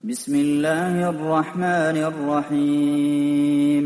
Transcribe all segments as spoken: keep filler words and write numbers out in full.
بسم الله الرحمن الرحيم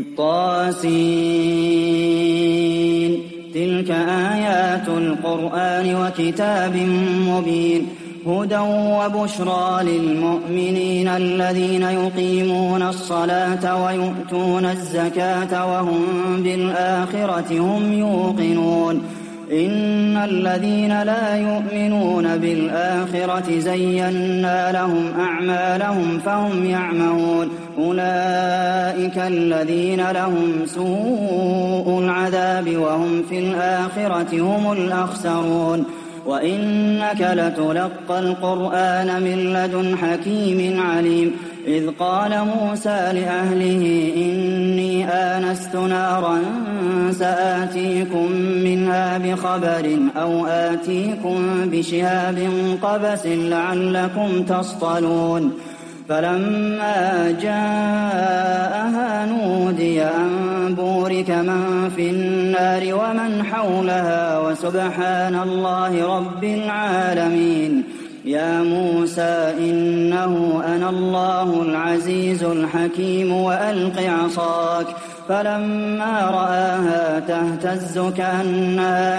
طاسين تلك آيات القرآن وكتاب مبين هدى وبشرى للمؤمنين الذين يقيمون الصلاة ويؤتون الزكاة وهم بالآخرة هم يوقنون إن الذين لا يؤمنون بالآخرة زينا لهم أعمالهم فهم يعمهون أولئك الذين لهم سوء العذاب وهم في الآخرة هم الأخسرون وإنك لتلقى القرآن من لدن حكيم عليم إذ قال موسى لأهله إني آنست نارا سآتيكم منها بخبر أو آتيكم بشهاب قبس لعلكم تصطلون فلما جاءها نودي أن بورك من في النار ومن حولها وسبحان الله رب العالمين يا موسى إنه أنا الله العزيز الحكيم وألق عصاك فلما رآها تهتز كأنها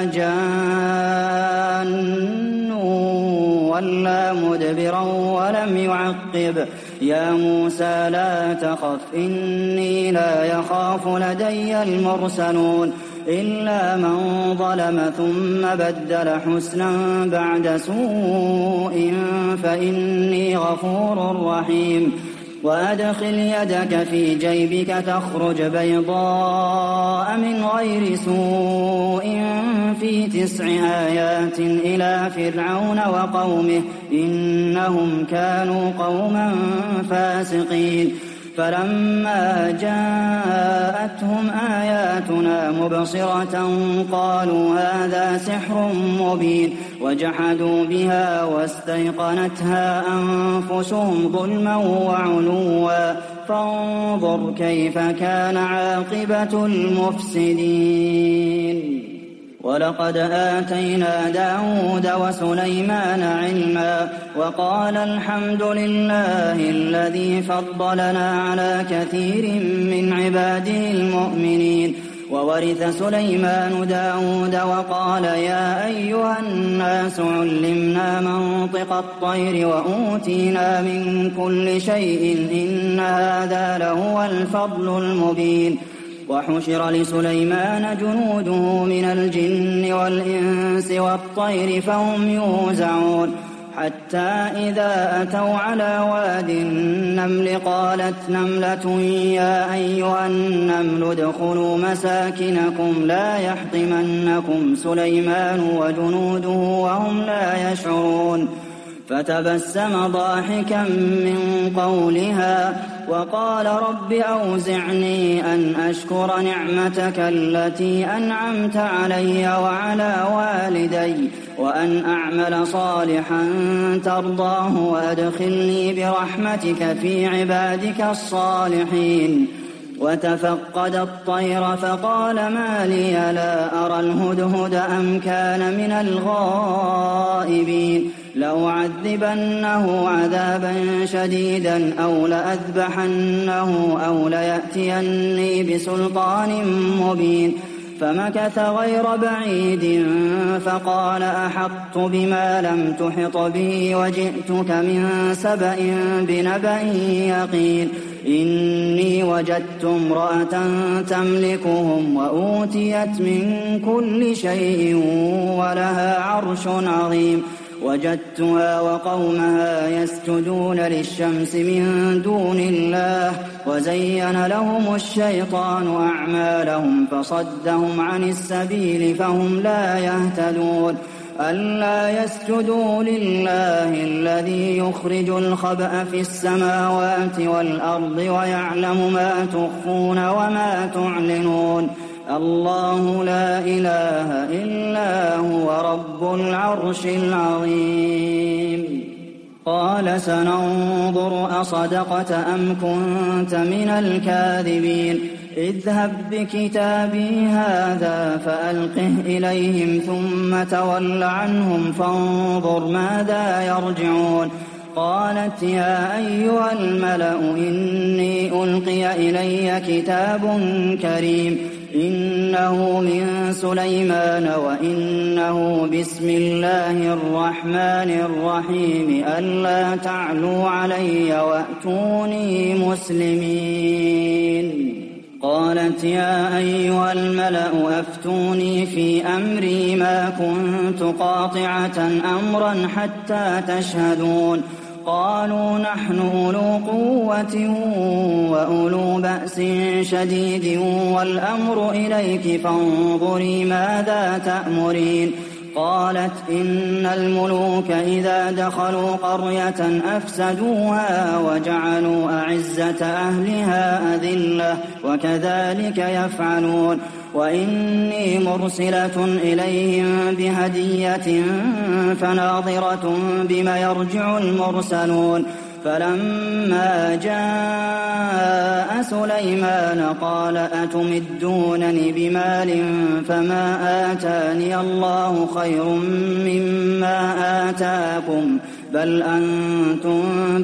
جان ولا مدبرا ولم يعقب يا موسى لا تخف إني لا يخاف لدي المرسلون إلا من ظلم ثم بدل حسنا بعد سوء فإني غفور رحيم وأدخل يدك في جيبك تخرج بيضاء من غير سوء في تسع آيات إلى فرعون وقومه إنهم كانوا قوما فاسقين فلما جاءتهم آياتنا مبصرة قالوا هذا سحر مبين وجحدوا بها واستيقنتها أنفسهم ظلما وعلوا فانظر كيف كان عاقبة المفسدين ولقد آتينا داود وسليمان علما وقال الحمد لله الذي فضلنا على كثير من عباده المؤمنين وورث سليمان داود وقال يا أيها الناس علمنا منطق الطير وأوتينا من كل شيء إن هذا لهو الفضل المبين وحشر لسليمان جنوده من الجن والإنس والطير فهم يوزعون حتى إذا أتوا على واد النمل قالت نملة يا أيها النمل ادخلوا مساكنكم لا يحطمنكم سليمان وجنوده وهم لا يشعرون فتبسم ضاحكا من قولها وقال رب أوزعني أن أشكر نعمتك التي أنعمت علي وعلى والدي وأن أعمل صالحا ترضاه وأدخلني برحمتك في عبادك الصالحين وتفقد الطير فقال ما لي لا أرى الهدهد أم كان من الغائبين لأعذبنه عذابا شديدا أو لأذبحنه أو ليأتيني بسلطان مبين فمكث غير بعيد فقال أحطت بما لم تحط به وجئتك من سبأ بنبأ يقين إني وجدت امرأة تملكهم وأوتيت من كل شيء ولها عرش عظيم وجدتها وقومها يسجدون للشمس من دون الله وزين لهم الشيطان أعمالهم فصدهم عن السبيل فهم لا يهتدون ألا يسجدوا لله الذي يخرج الخبأ في السماوات والأرض ويعلم ما تخفون وما تعلنون الله لا إله إلا هو رب العرش العظيم قال سننظر أصدقت أم كنت من الكاذبين اذهب بكتابي هذا فألقه إليهم ثم تول عنهم فانظر ماذا يرجعون قالت يا أيها الملأ إني ألقي إلي كتاب كريم إنه من سليمان وإنه بسم الله الرحمن الرحيم ألا تعلوا علي وأتوني مسلمين. قالت يا أيها الملأ أفتوني في أمري ما كنت قاطعة أمرا حتى تشهدون. قالوا نحن أولو قوة وأولو بأس شديد والأمر إليك فانظري ماذا تأمرين. قالت إن الملوك إذا دخلوا قرية أفسدوها وجعلوا أعزة أهلها أذلة وكذلك يفعلون. وإني مرسلة إليهم بهدية فناظرة بما يرجع المرسلون. فلما جاء سليمان قال أتمدونني بمال فما آتاني الله خير مما آتاكم بل أنتم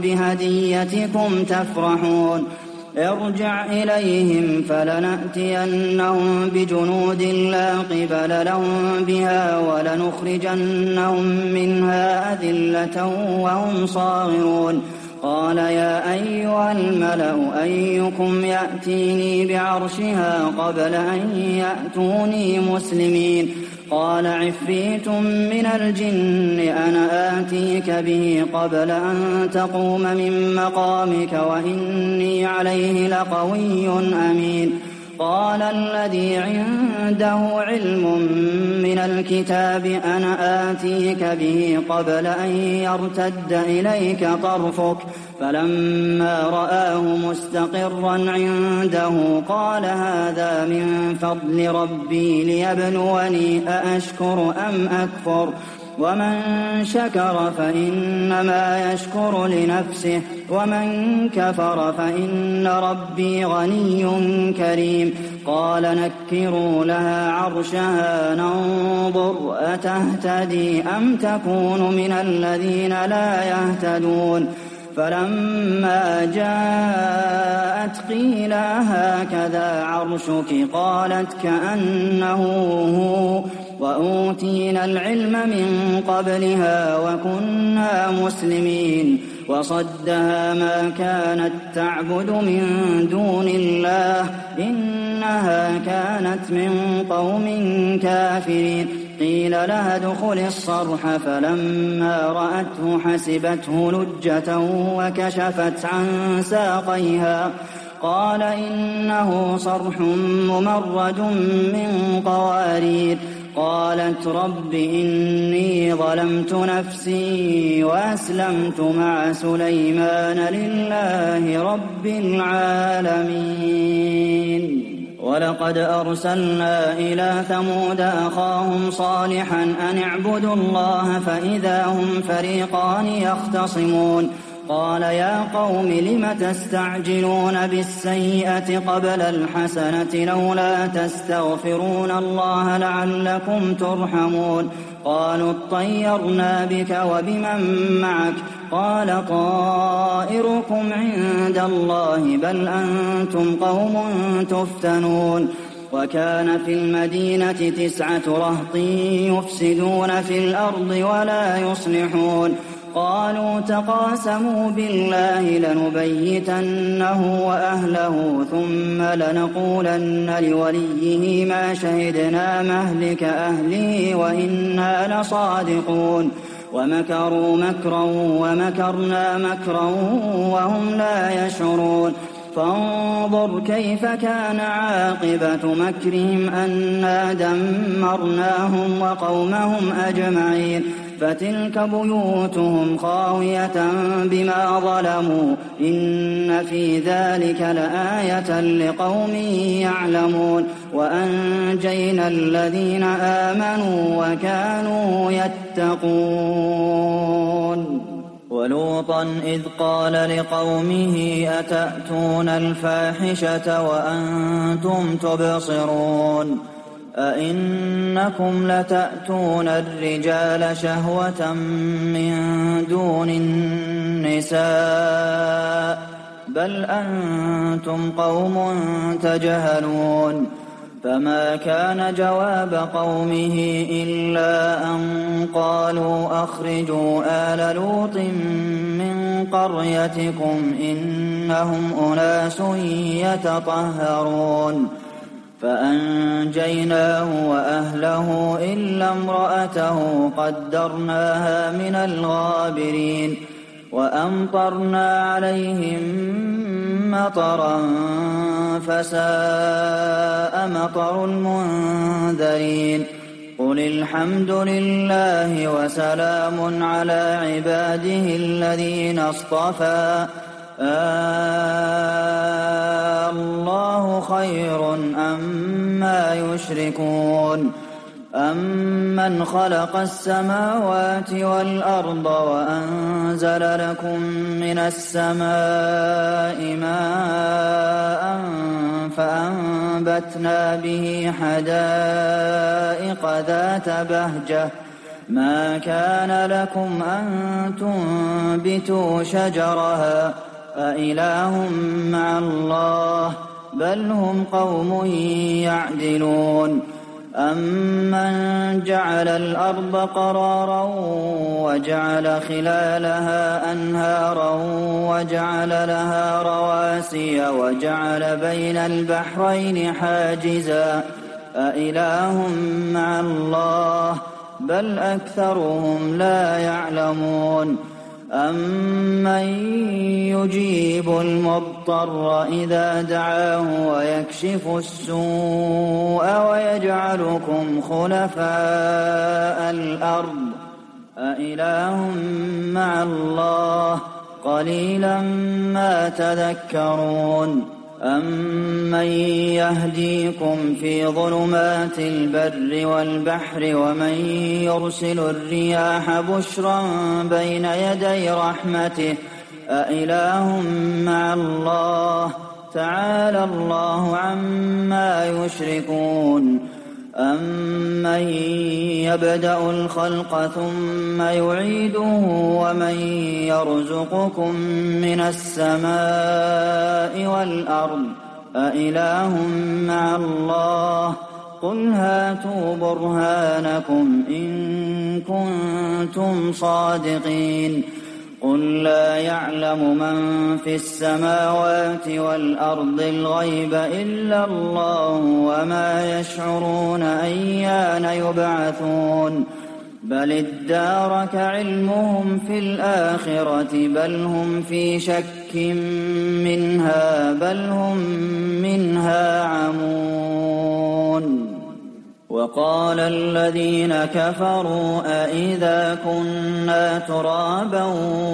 بهديتكم تفرحون. ارجع إليهم فلنأتينهم بجنود لا قبل لهم بها ولنخرجنهم منها أذلة وهم صاغرون. قال يا أيها الملأ أيكم يأتيني بعرشها قبل أن يأتوني مسلمين. قال عفريت من الجن أنا آتيك به قبل أن تقوم من مقامك وإني عليه لقوي أمين. قال الذي عنده علم من الكتاب أنا آتيك به قبل أن يرتد إليك طرفك فلما رآه مستقرا عنده قال هذا من فضل ربي ليبلوني أأشكر أم أكفر ومن شكر فإنما يشكر لنفسه ومن كفر فإن ربي غني كريم. قال نكروا لها عرشها ننظر أتهتدي أم تكون من الذين لا يهتدون. فلما جاءت قيل هكذا عرشك قالت كأنه هو وأوتينا العلم من قبلها وكنا مسلمين. وصدها ما كانت تعبد من دون الله إنها كانت من قوم كافرين. قيل لها ادخل الصرح فلما رأته حسبته لجة وكشفت عن ساقيها قال إنه صرح ممرد من قوارير. قالت رب إني ظلمت نفسي وأسلمت مع سليمان لله رب العالمين. ولقد أرسلنا إلى ثمود أخاهم صالحا أن اعبدوا الله فإذا هم فريقان يختصمون. قال يا قوم لم تستعجلون بالسيئة قبل الحسنة لولا تستغفرون الله لعلكم ترحمون. قالوا اطيرنا بك وبمن معك قال طائركم عند الله بل أنتم قوم تفتنون. وكان في المدينة تسعة رهط يفسدون في الأرض ولا يصلحون. قالوا تقاسموا بالله لنبيتنه وأهله ثم لنقولن لوليه ما شهدنا مهلك أهله وإنا لصادقون. ومكروا مكرا ومكرنا مكرا وهم لا يشعرون. فانظر كيف كان عاقبة مكرهم أنا دمرناهم وقومهم أجمعين. فتلك بيوتهم خاوية بما ظلموا إن في ذلك لآية لقوم يعلمون. وأنجينا الذين آمنوا وكانوا يتقون. ولوطا إذ قال لقومه أتأتون الفاحشة وأنتم تبصرون أئنكم لتأتون الرجال شهوة من دون النساء بل أنتم قوم تجهلون فما كان جواب قومه إلا أن قالوا أخرجوا آل لوط من قريتكم إنهم أناس يتطهرون فأنجيناه وأهله إلا امرأته قدرناها من الغابرين وأمطرنا عليهم مطرا فساء مطر المنذرين قل الحمد لله وسلام على عباده الذين اصطفى آه الله خير أما يشركون أمن خلق السماوات والأرض وأنزل لكم من السماء ماء فأنبتنا به حدائق ذات بهجة ما كان لكم أن تنبتوا شجرها أإله مع الله بل هم قوم يعدلون أمن جعل الأرض قرارا وجعل خلالها أنهارا وجعل لها رواسي وجعل بين البحرين حاجزا أإله مع الله بل أكثرهم لا يعلمون أمن يجيب المضطر إذا دعاه ويكشف السوء ويجعلكم خلفاء الأرض أإله مع الله قليلا ما تذكرون أمن يهديكم في ظلمات البر والبحر ومن يرسل الرياح بشرا بين يدي رحمته أإله مع الله تعالى الله عما يشركون أمن يبدأ الخلق ثم يعيده ومن يرزقكم من السماء والأرض أإله مع الله قل هاتوا برهانكم إن كنتم صادقين قل لا يعلم من في السماوات والأرض الغيب إلا الله وما يشعرون أيان يبعثون بل ادارك علمهم في الآخرة بل هم في شك منها بل هم منها عمون وقال الذين كفروا أإذا كنا ترابا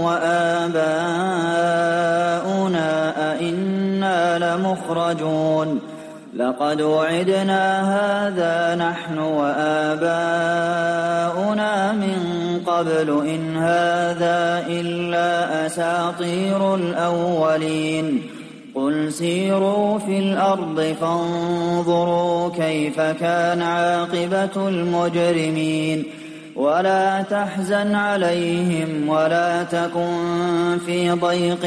وآباؤنا أإنا لمخرجون لقد وعدنا هذا نحن وآباؤنا من قبل إن هذا إلا أساطير الأولين قل سيروا في الأرض فانظروا كيف كان عاقبة المجرمين ولا تحزن عليهم ولا تكن في ضيق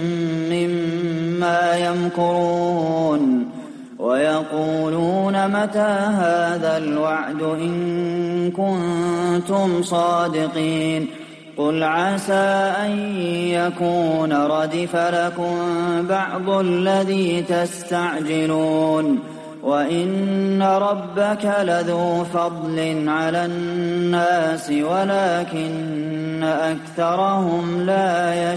مما يمكرون ويقولون متى هذا الوعد إن كنتم صادقين قل عسى أن يكون ردف لكم بعض الذي تستعجلون وإن ربك لذو فضل على الناس ولكن أكثرهم لا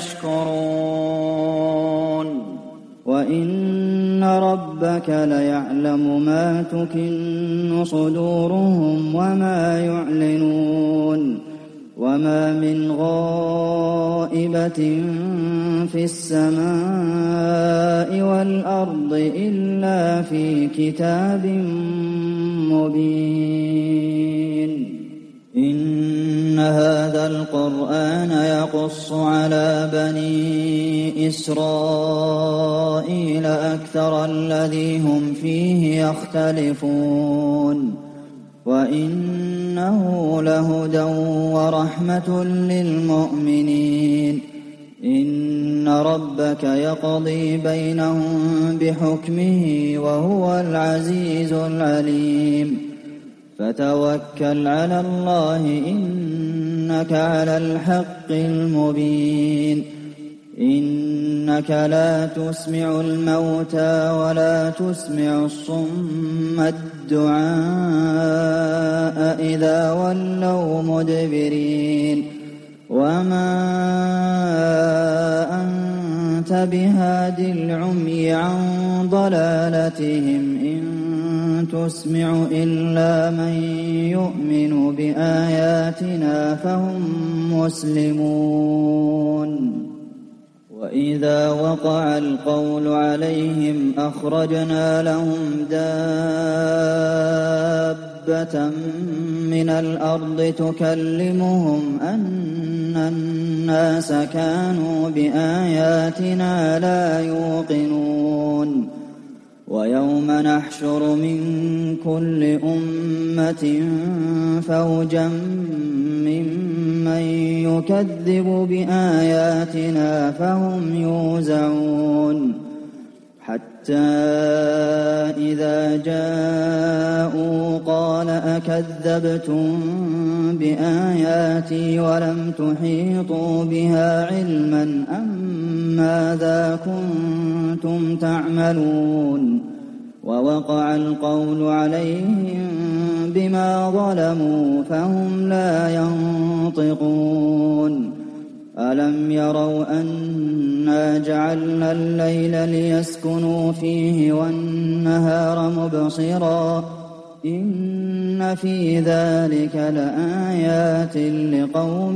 يشكرون وإن ربك ليعلم ما تكن صدورهم وما يعلنون وما من غائبة في السماء والأرض إلا في كتاب مبين إن هذا القرآن يقص على بني إسرائيل أكثر الذي هم فيه يختلفون وإنه لهدى ورحمة للمؤمنين إن ربك يقضي بينهم بحكمه وهو العزيز العليم فتوكل على الله إنك على الحق المبين إنك لا تسمع الموتى ولا تسمع الصم الدعاء إذا ولوا مدبرين وما أنت بهاد العمي عن ضلالتهم إن تسمع إلا من يؤمن بآياتنا فهم مسلمون وإذا وقع القول عليهم أخرجنا لهم دابة من الأرض تكلمهم أن الناس كانوا بآياتنا لا يوقنون ويوم نحشر من كل أمة فوجا ممن يكذب بآياتنا فهم يوزعون حتى إذا جاءوا قال أكذبتم بآياتي ولم تحيطوا بها علما أم ماذا كنتم تعملون ووقع القول عليهم بما ظلموا فهم لا ينطقون ألم يروا أنا جعلنا الليل ليسكنوا فيه والنهار مبصرا إن في ذلك لآيات لقوم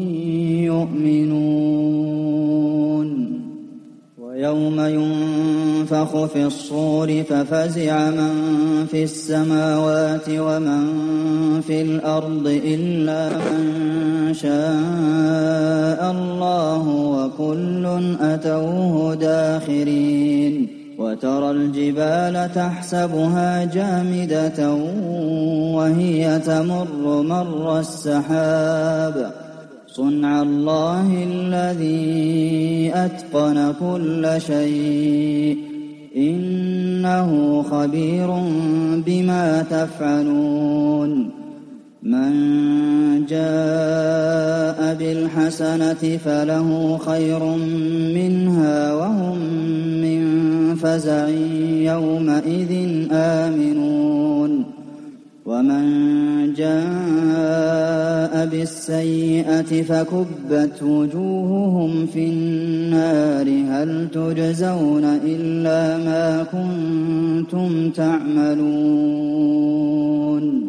يؤمنون ويوم ينفخ في الصور ففزع من في السماوات ومن في الأرض إلا من شاء الله وكل أتوه داخرين وترى الجبال تحسبها جامدة وهي تمر مر السحاب صنع الله الذي أتقن كل شيء إنه خبير بما تفعلون من جاء بالحسنة فله خير منها وهم من فزع يومئذ آمنون ومن جاء بالسيئة فكبت وجوههم في النار هل تجزون إلا ما كنتم تعملون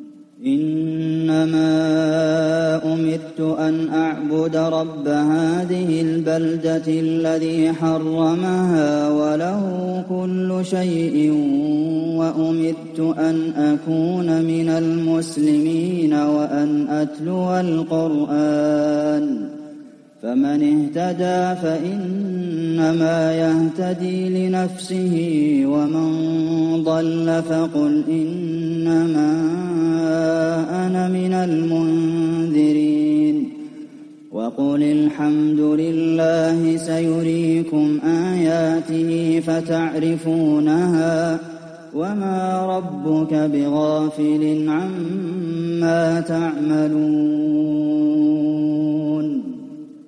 إنما أمرت أن أعبد رب هذه البلدة الذي حرمها وله كل شيء وأمرت أن أكون من المسلمين وأن أتلو القرآن فمن اهتدى فإنما يهتدي لنفسه ومن ضل فقل إنما أنا من المنذرين وقل الحمد لله سيريكم آياته فتعرفونها وما ربك بغافل عما تعملون